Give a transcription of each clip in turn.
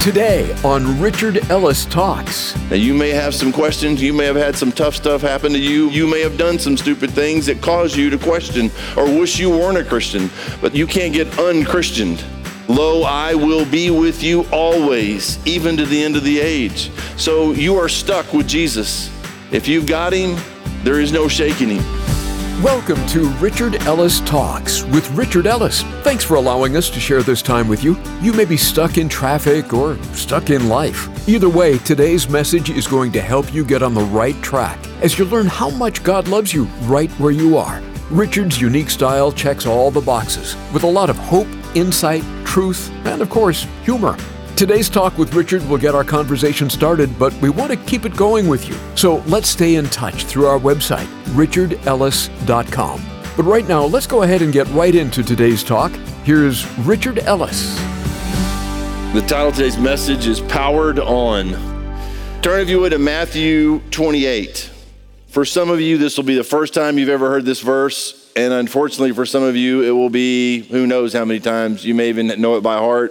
Today on Richard Ellis Talks. Now, you may have some questions. You may have had some tough stuff happen to you. You may have done some stupid things that cause you to question or wish you weren't a Christian, but you can't get unchristianed. Lo, I will be with you always, even to the end of the age. So you are stuck with Jesus. If you've got him, there is no shaking him. Welcome to Richard Ellis Talks with Richard Ellis. Thanks for allowing us to share this time with you. You may be stuck in traffic or stuck in life. Either way, today's message is going to help you get on the right track as you learn how much God loves you right where you are. Richard's unique style checks all the boxes with a lot of hope, insight, truth, and of course, humor. Today's talk with Richard will get our conversation started, but we want to keep it going with you. So let's stay in touch through our website, richardellis.com. But right now, let's go ahead and get right into today's talk. Here's Richard Ellis. The title of today's message is Powered On. Turn, if you would, to Matthew 28. For some of you, this will be the first time you've ever heard this verse. And unfortunately, for some of you, it will be who knows how many times. You may even know it by heart.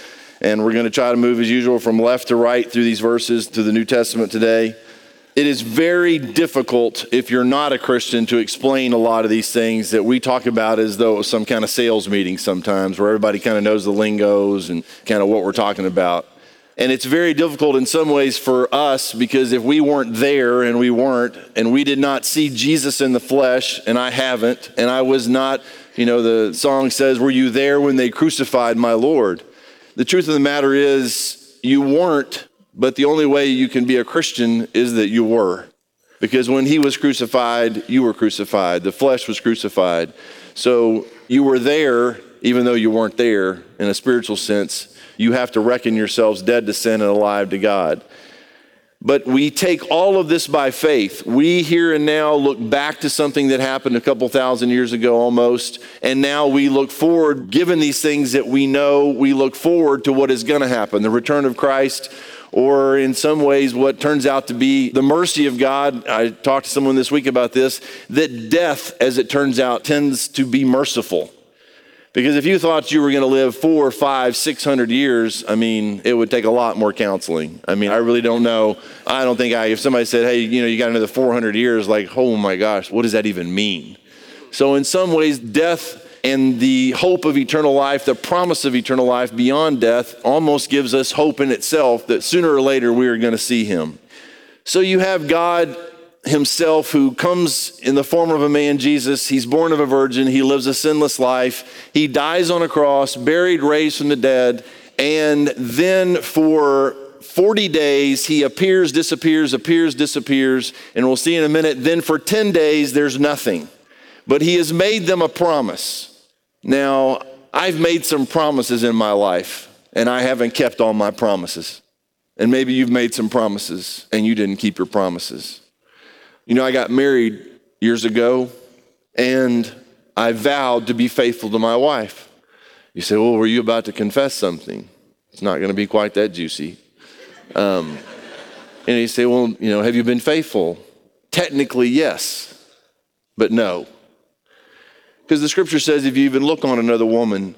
And we're going to try to move, as usual, from left to right through these verses to the New Testament today. It is very difficult, if you're not a Christian, to explain a lot of these things that we talk about as though it was some kind of sales meeting sometimes, where everybody kind of knows the lingos and kind of what we're talking about. And it's very difficult in some ways for us, because if we weren't there and we did not see Jesus in the flesh, and I haven't, and I was not, the song says, were you there when they crucified my Lord? The truth of the matter is you weren't, but the only way you can be a Christian is that you were. Because when he was crucified, you were crucified. The flesh was crucified. So you were there, even though you weren't there in a spiritual sense. You have to reckon yourselves dead to sin and alive to God. But we take all of this by faith. We here and now look back to something that happened a couple thousand years ago almost, and now we look forward, given these things that we know, we look forward to what is going to happen, the return of Christ, or in some ways what turns out to be the mercy of God. I talked to someone this week about this, that death, as it turns out, tends to be merciful. Because if you thought you were going to live 400, 500, 600 years, it would take a lot more counseling. I really don't know. I don't think if somebody said, hey, you got another 400 years, like, oh my gosh, what does that even mean? So in some ways, death and the hope of eternal life, the promise of eternal life beyond death, almost gives us hope in itself that sooner or later we are going to see him. So you have God himself, who comes in the form of a man, Jesus. He's born of a virgin. He lives a sinless life. He dies on a cross, buried, raised from the dead. And then for 40 days, he appears, disappears. And we'll see in a minute. Then for 10 days, there's nothing. But he has made them a promise. Now, I've made some promises in my life, and I haven't kept all my promises. And maybe you've made some promises, and you didn't keep your promises. I got married years ago, and I vowed to be faithful to my wife. You say, well, were you about to confess something? It's not going to be quite that juicy. And you say, well, have you been faithful? Technically, yes, but no. Because the scripture says if you even look on another woman,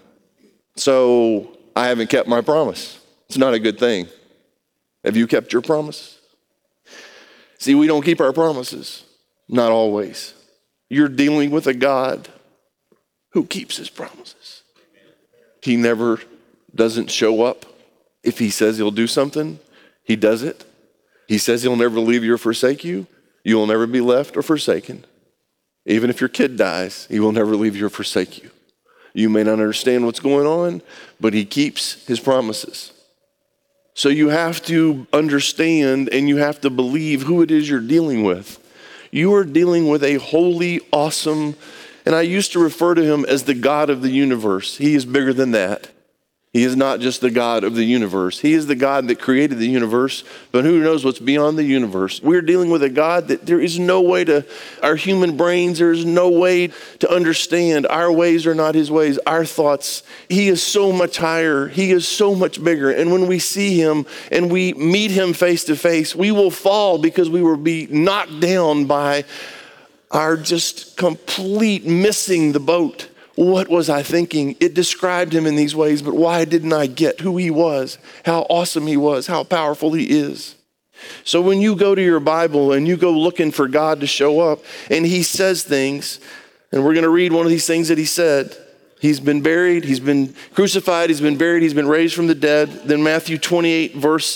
so I haven't kept my promise. It's not a good thing. Have you kept your promise? See, we don't keep our promises. Not always. You're dealing with a God who keeps his promises. He never doesn't show up. If he says he'll do something, he does it. He says he'll never leave you or forsake you. You will never be left or forsaken. Even if your kid dies, he will never leave you or forsake you. You may not understand what's going on, but he keeps his promises. So you have to understand and you have to believe who it is you're dealing with. You are dealing with a holy, awesome, and I used to refer to him as the God of the universe. He is bigger than that. He is not just the God of the universe. He is the God that created the universe, but who knows what's beyond the universe. We're dealing with a God that there is no way to, our human brains, there is no way to understand. Our ways are not his ways, our thoughts. He is so much higher. He is so much bigger. And when we see him and we meet him face to face, we will fall because we will be knocked down by our just complete missing the boat. What was I thinking? It described him in these ways, but why didn't I get who he was, how awesome he was, how powerful he is? So when you go to your Bible and you go looking for God to show up and he says things, and we're going to read one of these things that he said. He's been buried, he's been crucified, he's been buried, he's been raised from the dead. Then Matthew 28, verse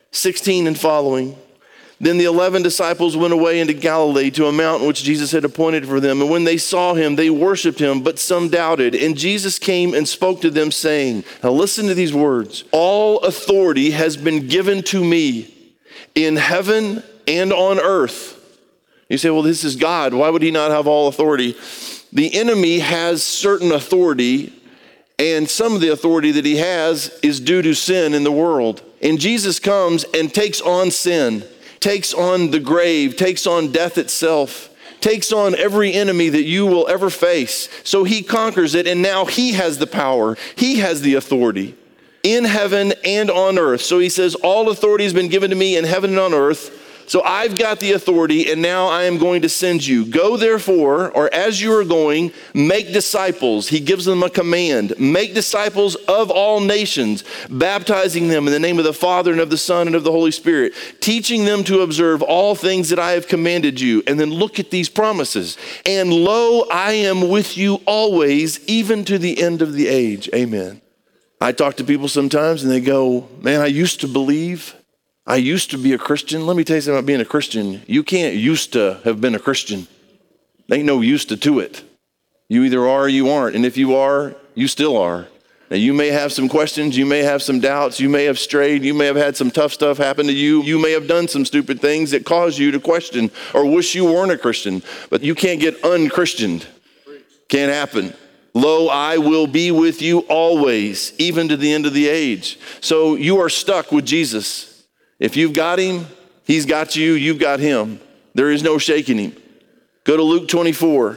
16 and following. Then the 11 disciples went away into Galilee to a mountain which Jesus had appointed for them. And when they saw him, they worshiped him, but some doubted. And Jesus came and spoke to them, saying, now listen to these words. All authority has been given to me in heaven and on earth. You say, well, this is God. Why would he not have all authority? The enemy has certain authority, and some of the authority that he has is due to sin in the world. And Jesus comes and takes on sin, takes on the grave, takes on death itself, takes on every enemy that you will ever face. So he conquers it, and now he has the power. He has the authority in heaven and on earth. So he says, all authority has been given to me in heaven and on earth. So I've got the authority, and now I am going to send you. Go therefore, or as you are going, make disciples. He gives them a command. Make disciples of all nations, baptizing them in the name of the Father and of the Son and of the Holy Spirit, teaching them to observe all things that I have commanded you. And then look at these promises. And lo, I am with you always, even to the end of the age. Amen. I talk to people sometimes and they go, man, I used to believe. I used to be a Christian. Let me tell you something about being a Christian. You can't used to have been a Christian. There ain't no used to it. You either are or you aren't. And if you are, you still are. Now you may have some questions. You may have some doubts. You may have strayed. You may have had some tough stuff happen to you. You may have done some stupid things that cause you to question or wish you weren't a Christian. But you can't get unchristianed. Can't happen. Lo, I will be with you always, even to the end of the age. So you are stuck with Jesus. If you've got him, he's got you, you've got him. There is no shaking him. Go to Luke 24.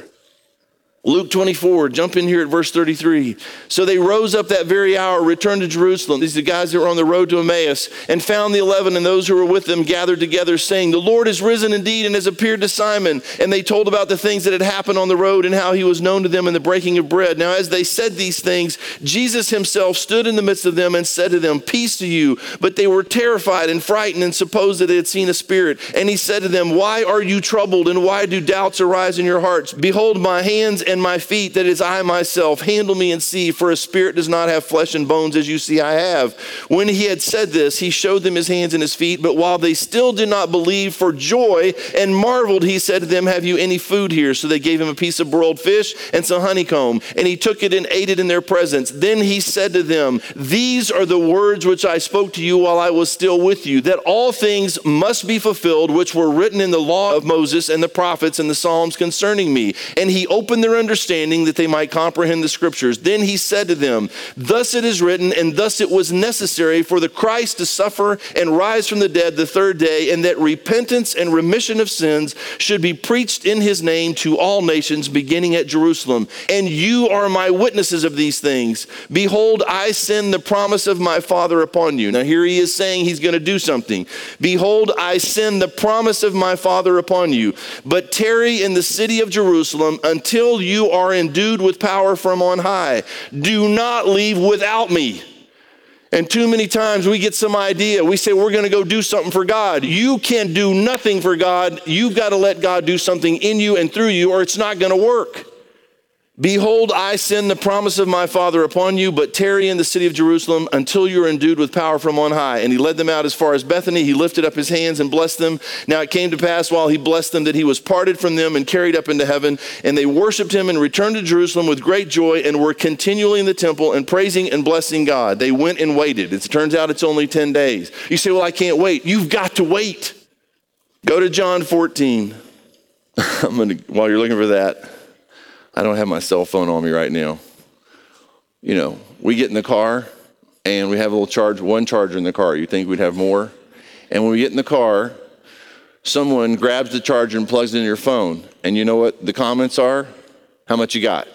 Luke 24, jump in here at verse 33. So they rose up that very hour, returned to Jerusalem. These are the guys that were on the road to Emmaus, and found the 11 and those who were with them gathered together, saying, the Lord is risen indeed and has appeared to Simon. And they told about the things that had happened on the road and how he was known to them in the breaking of bread. Now, as they said these things, Jesus himself stood in the midst of them and said to them, peace to you. But they were terrified and frightened and supposed that they had seen a spirit. And he said to them, why are you troubled, and why do doubts arise in your hearts? Behold my hands and my feet, that is I myself. Handle me and see, for a spirit does not have flesh and bones as you see I have. When he had said this, he showed them his hands and his feet. But while they still did not believe for joy and marveled, he said to them, have you any food here? So they gave him a piece of broiled fish and some honeycomb, and he took it and ate it in their presence. Then he said to them, these are the words which I spoke to you while I was still with you, that all things must be fulfilled which were written in the law of Moses and the prophets and the Psalms concerning me. And he opened their understanding that they might comprehend the scriptures. Then he said to them, thus it is written, and thus it was necessary for the Christ to suffer and rise from the dead the third day, and that repentance and remission of sins should be preached in his name to all nations, beginning at Jerusalem. And you are my witnesses of these things. Behold, I send the promise of my Father upon you. Now here he is saying he's going to do something. Behold, I send the promise of my Father upon you, but tarry in the city of Jerusalem until you are endued with power from on high. Do not leave without me. And too many times we get some idea. We say we're going to go do something for God. You can do nothing for God. You've got to let God do something in you and through you, or it's not going to work. Behold, I send the promise of my Father upon you, but tarry in the city of Jerusalem until you are endued with power from on high. And he led them out as far as Bethany. He lifted up his hands and blessed them. Now it came to pass while he blessed them that he was parted from them and carried up into heaven. And they worshiped him and returned to Jerusalem with great joy, and were continually in the temple and praising and blessing God. They went and waited. It turns out it's only 10 days. You say, well, I can't wait. You've got to wait. Go to John 14. While you're looking for that, I don't have my cell phone on me right now. You know, we get in the car and we have a little one charger in the car. You think we'd have more? And when we get in the car, someone grabs the charger and plugs it in your phone. And you know what the comments are? How much you got?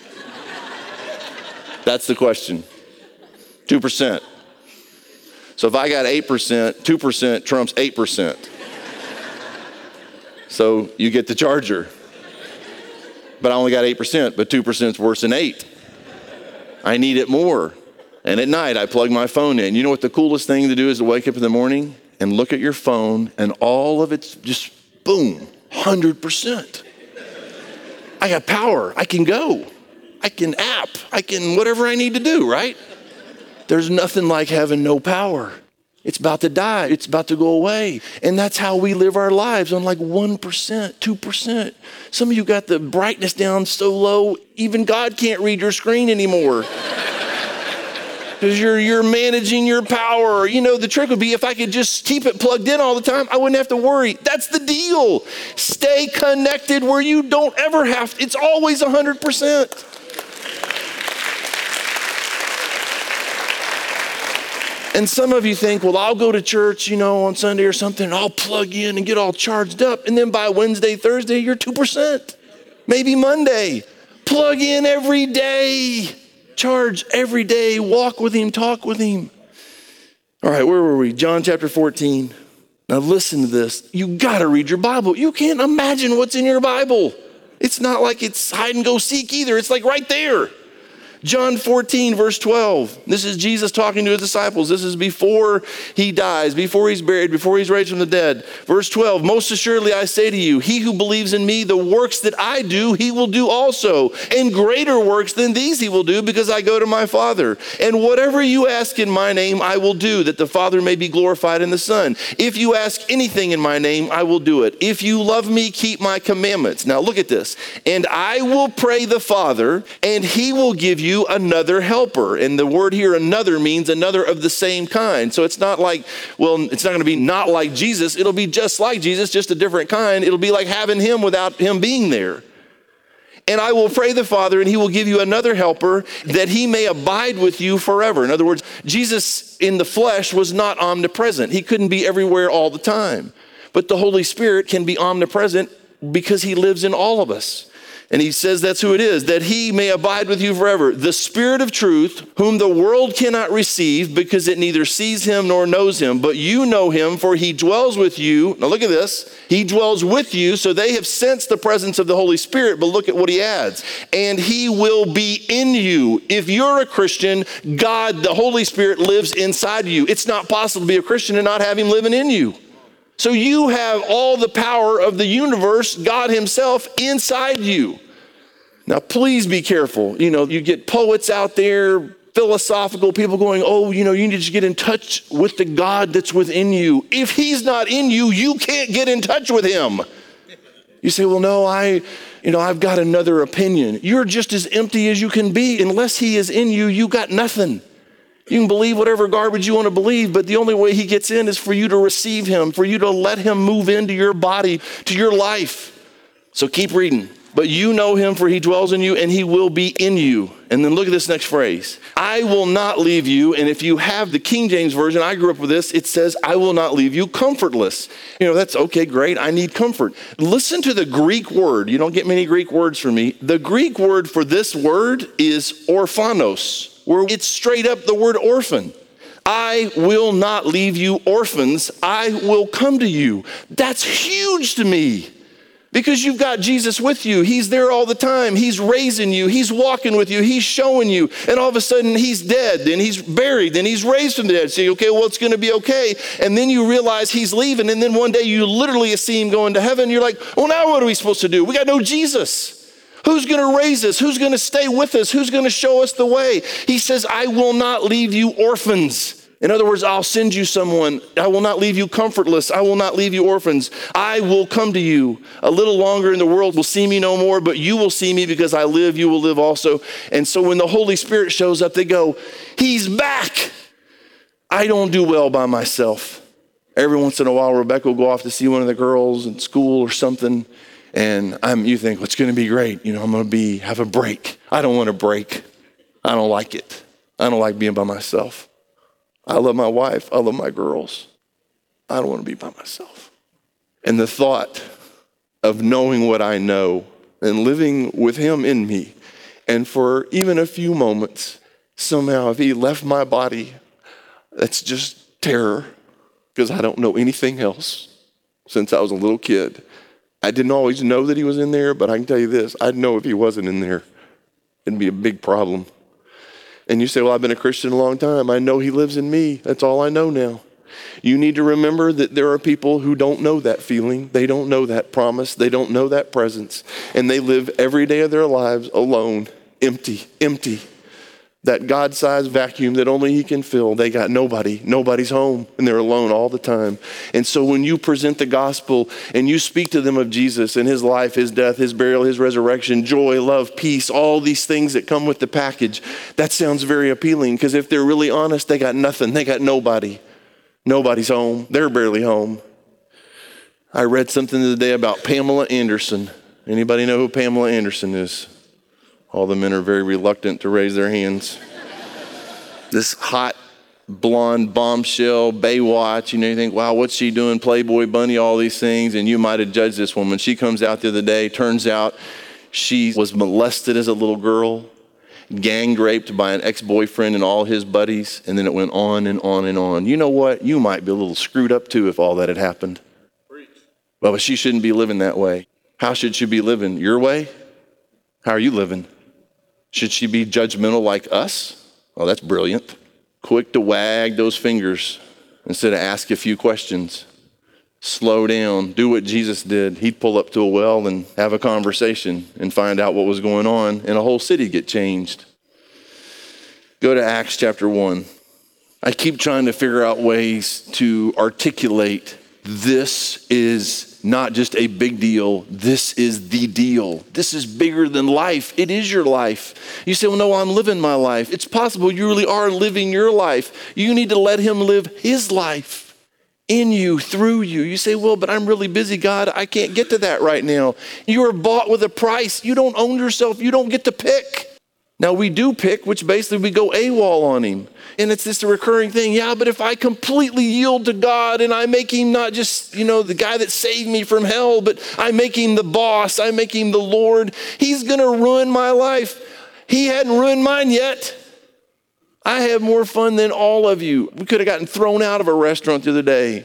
That's the question. 2%. So if I got 8%, 2% trumps 8%. So you get the charger. but I only got 8%, but 2% is worse than 8. I need it more. And at night, I plug my phone in. You know what the coolest thing to do is to wake up in the morning and look at your phone, and all of it's just boom, 100%. I got power. I can go. I can app. I can whatever I need to do, right? There's nothing like having no power. It's about to die. It's about to go away. And that's how we live our lives, on like 1%, 2%. Some of you got the brightness down so low, even God can't read your screen anymore. Because you're managing your power. You know, the trick would be if I could just keep it plugged in all the time, I wouldn't have to worry. That's the deal. Stay connected where you don't ever have to. It's always 100%. And some of you think, well, I'll go to church, on Sunday or something, and I'll plug in and get all charged up. And then by Wednesday, Thursday, you're 2%. Maybe Monday. Plug in every day. Charge every day. Walk with him. Talk with him. All right, where were we? John chapter 14. Now listen to this. You got to read your Bible. You can't imagine what's in your Bible. It's not like it's hide and go seek either. It's like right there. John 14, verse 12. This is Jesus talking to his disciples. This is before he dies, before he's buried, before he's raised from the dead. Verse 12, most assuredly I say to you, he who believes in me, the works that I do, he will do also. And greater works than these he will do, because I go to my Father. And whatever you ask in my name, I will do, that the Father may be glorified in the Son. If you ask anything in my name, I will do it. If you love me, keep my commandments. Now look at this. And I will pray the Father, and he will give you another helper. And the word here, another, means another of the same kind. So it's not like, it's not going to be not like Jesus. It'll be just like Jesus, just a different kind. It'll be like having him without him being there. And I will pray the Father, and he will give you another helper, that he may abide with you forever. In other words, Jesus in the flesh was not omnipresent. He couldn't be everywhere all the time. But the Holy Spirit can be omnipresent because he lives in all of us. And he says that's who it is, that he may abide with you forever. The Spirit of truth, whom the world cannot receive, because it neither sees him nor knows him. But you know him, for he dwells with you. Now look at this. He dwells with you, so they have sensed the presence of the Holy Spirit. But look at what he adds. And he will be in you. If you're a Christian, God, the Holy Spirit, lives inside you. It's not possible to be a Christian and not have him living in you. So you have all the power of the universe, God himself, inside you. Now, please be careful. You get poets out there, philosophical people going, you need to get in touch with the God that's within you. If he's not in you, you can't get in touch with him. You say, well, no, I've got another opinion. You're just as empty as you can be. Unless he is in you, you got nothing. You can believe whatever garbage you want to believe, but the only way he gets in is for you to receive him, for you to let him move into your body, to your life. So keep reading. But you know him, for he dwells in you, and he will be in you. And then look at this next phrase. I will not leave you. And if you have the King James Version, I grew up with this, it says, I will not leave you comfortless. That's okay, great. I need comfort. Listen to the Greek word. You don't get many Greek words from me. The Greek word for this word is orphanos, where it's straight up the word orphan. I will not leave you orphans. I will come to you. That's huge to me because you've got Jesus with you. He's there all the time. He's raising you. He's walking with you. He's showing you. And all of a sudden he's dead. Then he's buried. Then he's raised from the dead. So you say, okay, well, it's going to be okay. And then you realize he's leaving. And then one day you literally see him going to heaven. You're like, well, now what are we supposed to do? We got no Jesus. Who's going to raise us? Who's going to stay with us? Who's going to show us the way? He says, I will not leave you orphans. In other words, I'll send you someone. I will not leave you comfortless. I will not leave you orphans. I will come to you. A little longer and the world will see me no more, but you will see me because I live, you will live also. And so when the Holy Spirit shows up, they go, he's back. I don't do well by myself. Every once in a while, Rebecca will go off to see one of the girls in school or something. And you think, well, it's going to be great. I'm going to have a break. I don't want a break. I don't like it. I don't like being by myself. I love my wife. I love my girls. I don't want to be by myself. And the thought of knowing what I know and living with him in me, and for even a few moments, somehow if he left my body, that's just terror because I don't know anything else since I was a little kid. I didn't always know that he was in there, but I can tell you this, I'd know if he wasn't in there, it'd be a big problem. And you say, well, I've been a Christian a long time. I know he lives in me. That's all I know now. You need to remember that there are people who don't know that feeling. They don't know that promise. They don't know that presence. And they live every day of their lives alone, empty. That God-sized vacuum that only he can fill. They got nobody. Nobody's home, and they're alone all the time. And so when you present the gospel and you speak to them of Jesus and his life, his death, his burial, his resurrection, joy, love, peace, all these things that come with the package, that sounds very appealing, because if they're really honest, they got nothing. They got nobody. Nobody's home. They're barely home. I read something the other day about Pamela Anderson. Anybody know who Pamela Anderson is? All the men are very reluctant to raise their hands. This hot, blonde bombshell, Baywatch, you think, wow, what's she doing? Playboy Bunny, all these things. And you might have judged this woman. She comes out the other day. Turns out she was molested as a little girl, gang raped by an ex-boyfriend and all his buddies. And then it went on and on and on. You know what? You might be a little screwed up too if all that had happened. Well, but she shouldn't be living that way. How should she be living? Your way? How are you living? Should she be judgmental like us? Oh, that's brilliant. Quick to wag those fingers instead of ask a few questions. Slow down. Do what Jesus did. He'd pull up to a well and have a conversation and find out what was going on, and a whole city get changed. Go to Acts chapter 1. I keep trying to figure out ways to articulate this is not just a big deal. This is the deal. This is bigger than life. It is your life. You say, well, no, I'm living my life. It's possible you really are living your life. You need to let him live his life in you, through you. You say, well, but I'm really busy, God. I can't get to that right now. You are bought with a price. You don't own yourself. You don't get to pick. Now we do pick, which basically we go AWOL on him. And it's just a recurring thing. Yeah, but if I completely yield to God and I make him not just, the guy that saved me from hell, but I make him the boss, I make him the Lord, he's going to ruin my life. He hadn't ruined mine yet. I have more fun than all of you. We could have gotten thrown out of a restaurant the other day.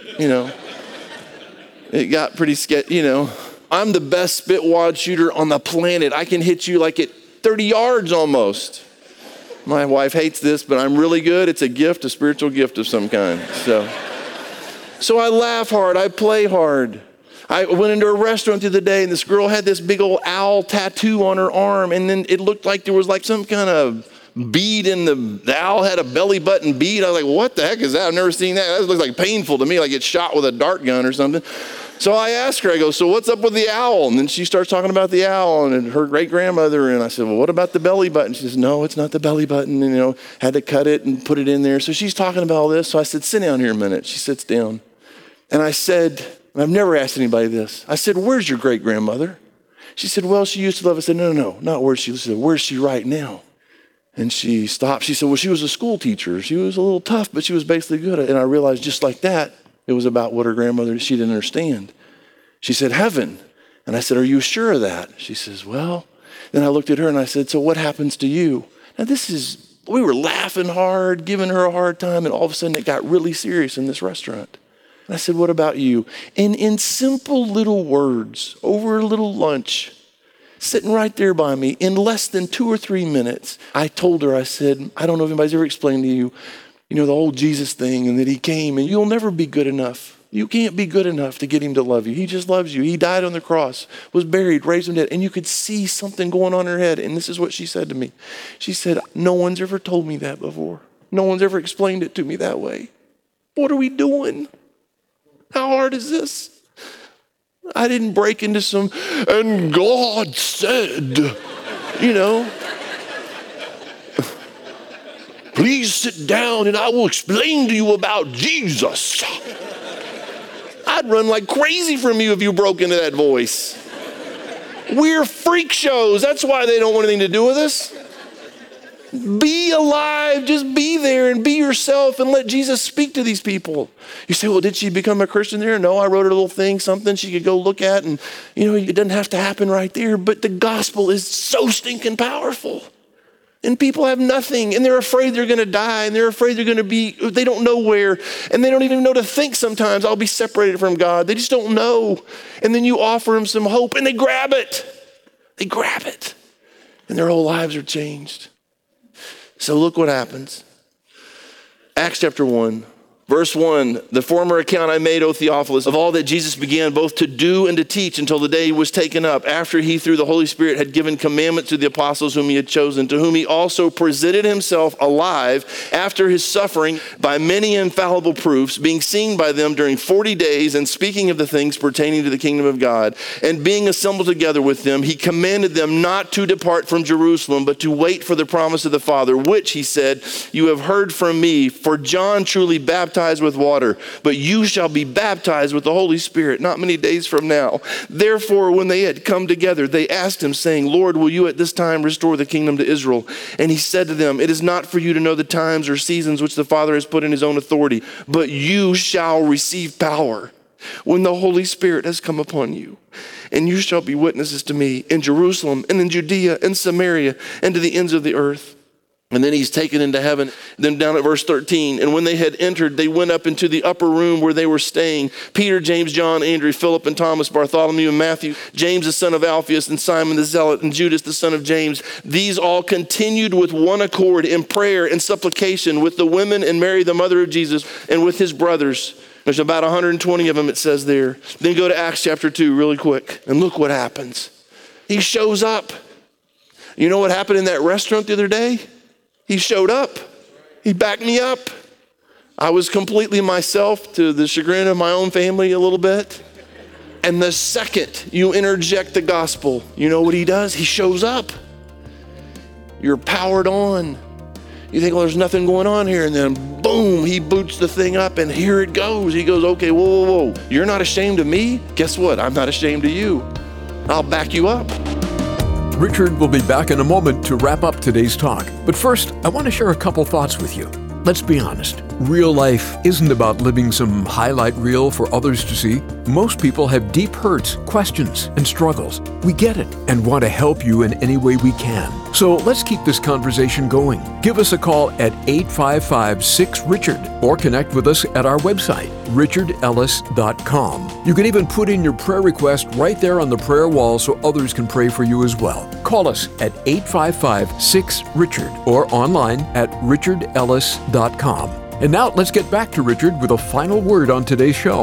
It got pretty sketchy, I'm the best spitwad shooter on the planet. I can hit you like at 30 yards almost. My wife hates this, but I'm really good. It's a gift, a spiritual gift of some kind. So I laugh hard. I play hard. I went into a restaurant the other day, and this girl had this big old owl tattoo on her arm, and then it looked like there was like some kind of bead in the owl had a belly button bead. I was like, what the heck is that? I've never seen that. That looks like painful to me, like it's shot with a dart gun or something. So I asked her, I go, so what's up with the owl? And then she starts talking about the owl and her great-grandmother. And I said, well, what about the belly button? She says, no, it's not the belly button. And, had to cut it and put it in there. So she's talking about all this. So I said, sit down here a minute. She sits down. And I said, and I've never asked anybody this. I said, where's your great-grandmother? She said, well, she used to love. I said, no, not where she said, where's she right now? And she stopped. She said, well, she was a school teacher. She was a little tough, but she was basically good. And I realized just like that, it was about what her grandmother, she didn't understand. She said, heaven. And I said, are you sure of that? She says, well. Then I looked at her and I said, so what happens to you? Now we were laughing hard, giving her a hard time, and all of a sudden it got really serious in this restaurant. And I said, what about you? And in simple little words, over a little lunch, sitting right there by me, in less than 2 or 3 minutes, I told her, I said, I don't know if anybody's ever explained to you, the whole Jesus thing, and that he came, and you'll never be good enough. You can't be good enough to get him to love you. He just loves you. He died on the cross, was buried, raised from the dead, and you could see something going on in her head, and this is what she said to me. She said, no one's ever told me that before. No one's ever explained it to me that way. What are we doing? How hard is this? I didn't break into some, and God said, please sit down and I will explain to you about Jesus. I'd run like crazy from you if you broke into that voice. We're freak shows. That's why they don't want anything to do with us. Be alive. Just be there and be yourself and let Jesus speak to these people. You say, well, did she become a Christian there? No, I wrote her a little thing, something she could go look at. And, it doesn't have to happen right there. But the gospel is so stinking powerful. And people have nothing, and they're afraid they're going to die, and they're afraid they don't know where, and they don't even know to think sometimes, I'll be separated from God. They just don't know. And then you offer them some hope, and they grab it. They grab it, and their whole lives are changed. So look what happens. Acts chapter 1. Verse 1, the former account I made, O Theophilus, of all that Jesus began both to do and to teach until the day he was taken up, after he through the Holy Spirit had given commandments to the apostles whom he had chosen, to whom he also presented himself alive after his suffering by many infallible proofs, being seen by them during 40 days and speaking of the things pertaining to the kingdom of God. And being assembled together with them, he commanded them not to depart from Jerusalem, but to wait for the promise of the Father, which, he said, you have heard from me. For John truly baptized with water, but you shall be baptized with the Holy Spirit not many days from now. Therefore, when they had come together, they asked him, saying, Lord, will you at this time restore the kingdom to Israel? And he said to them, it is not for you to know the times or seasons which the Father has put in his own authority, but you shall receive power when the Holy Spirit has come upon you. And you shall be witnesses to me in Jerusalem and in Judea and Samaria and to the ends of the earth. And then he's taken into heaven. Then down at verse 13, and when they had entered, they went up into the upper room where they were staying. Peter, James, John, Andrew, Philip, and Thomas, Bartholomew, and Matthew, James, the son of Alphaeus, and Simon the Zealot, and Judas, the son of James. These all continued with one accord in prayer and supplication with the women and Mary, the mother of Jesus, and with his brothers. There's about 120 of them, it says there. Then go to Acts chapter 2 really quick, and look what happens. He shows up. You know what happened in that restaurant the other day? He showed up. He backed me up. I was completely myself to the chagrin of my own family a little bit. And the second you interject the gospel, you know what he does? He shows up. You're powered on. You think, well, there's nothing going on here. And then boom, he boots the thing up and here it goes. He goes, okay, whoa. You're not ashamed of me? Guess what? I'm not ashamed of you. I'll back you up. Richard will be back in a moment to wrap up today's talk. But first, I want to share a couple thoughts with you. Let's be honest. Real life isn't about living some highlight reel for others to see. Most people have deep hurts, questions, and struggles. We get it and want to help you in any way we can. So let's keep this conversation going. Give us a call at 855-6-RICHARD or connect with us at our website, richardellis.com. You can even put in your prayer request right there on the prayer wall so others can pray for you as well. Call us at 855-6-RICHARD or online at richardellis.com. And now let's get back to Richard with a final word on today's show.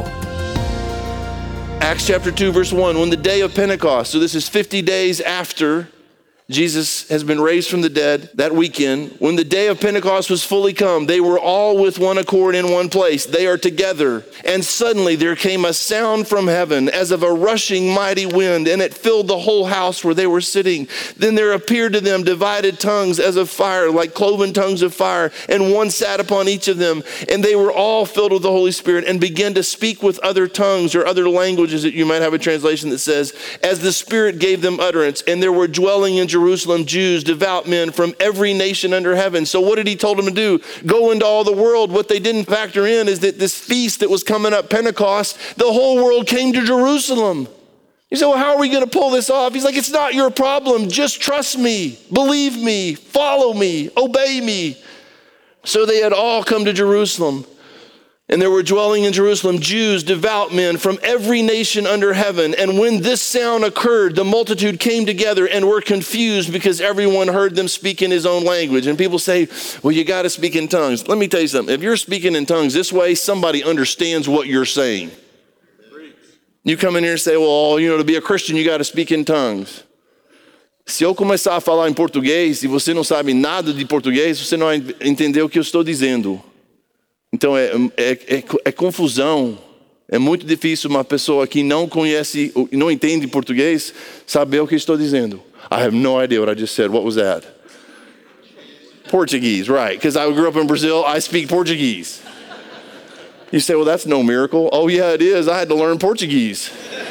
Acts chapter 2, verse 1, when the day of Pentecost, so this is 50 days after Jesus has been raised from the dead that weekend. When the day of Pentecost was fully come, they were all with one accord in one place. They are together. And suddenly there came a sound from heaven as of a rushing mighty wind, and it filled the whole house where they were sitting. Then there appeared to them divided tongues as of fire, like cloven tongues of fire, and one sat upon each of them. And they were all filled with the Holy Spirit and began to speak with other tongues or other languages. That you might have a translation that says, as the Spirit gave them utterance. And there were dwelling in Jerusalem Jews, devout men from every nation under heaven. So what did he told them to do? Go into all the world. What they didn't factor in is that this feast that was coming up, Pentecost, the whole world came to Jerusalem. You say, well, how are we going to pull this off? He's like, it's not your problem. Just trust me, believe me, follow me, obey me. So they had all come to Jerusalem. And there were dwelling in Jerusalem Jews, devout men from every nation under heaven. And when this sound occurred, the multitude came together and were confused because everyone heard them speak in his own language. And people say, well, you got to speak in tongues. Let me tell you something. If you're speaking in tongues this way, somebody understands what you're saying. You come in here and say, well, to be a Christian, you got to speak in tongues. Se eu começar a falar em português e você não sabe nada de português, você não vai entender o que eu estou dizendo. Então é confusão. É muito difícil uma pessoa que não conhece, não entende português, saber o que estou dizendo. I have no idea what I just said. What was that? Portuguese, right. Because I grew up in Brazil, I speak Portuguese. You say, well, that's no miracle. Oh, yeah, it is. I had to learn Portuguese.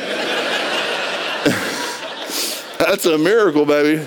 That's a miracle, baby.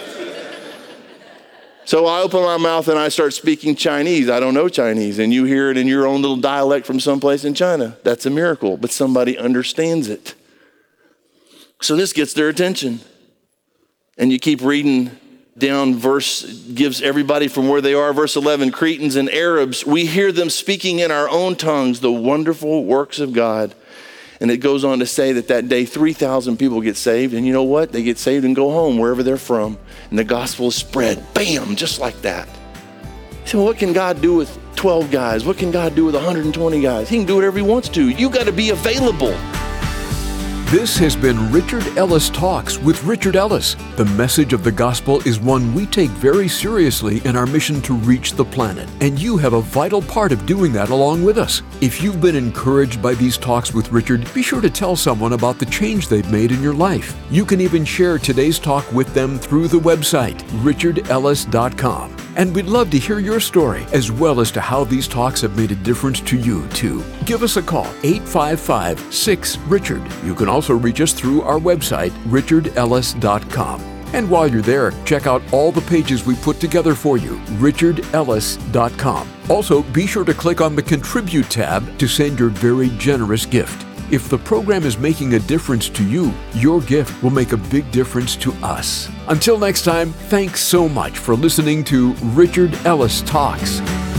So I open my mouth and I start speaking Chinese. I don't know Chinese. And you hear it in your own little dialect from someplace in China. That's a miracle, but somebody understands it. So this gets their attention. And you keep reading down verse gives everybody from where they are. Verse 11, Cretans and Arabs, we hear them speaking in our own tongues the wonderful works of God. And it goes on to say that day 3,000 people get saved. And you know what? They get saved and go home wherever they're from. And the gospel is spread. Bam, just like that. So what can God do with 12 guys? What can God do with 120 guys? He can do whatever he wants to. You got to be available. This has been Richard Ellis Talks with Richard Ellis. The message of the gospel is one we take very seriously in our mission to reach the planet, and you have a vital part of doing that along with us. If you've been encouraged by these talks with Richard, be sure to tell someone about the change they've made in your life. You can even share today's talk with them through the website, richardellis.com. And we'd love to hear your story, as well as to how these talks have made a difference to you, too. Give us a call, 855-6-RICHARD. You can also reach us through our website, richardellis.com. And while you're there, check out all the pages we put together for you, richardellis.com. Also, be sure to click on the Contribute tab to send your very generous gift. If the program is making a difference to you, your gift will make a big difference to us. Until next time, thanks so much for listening to Richard Ellis Talks.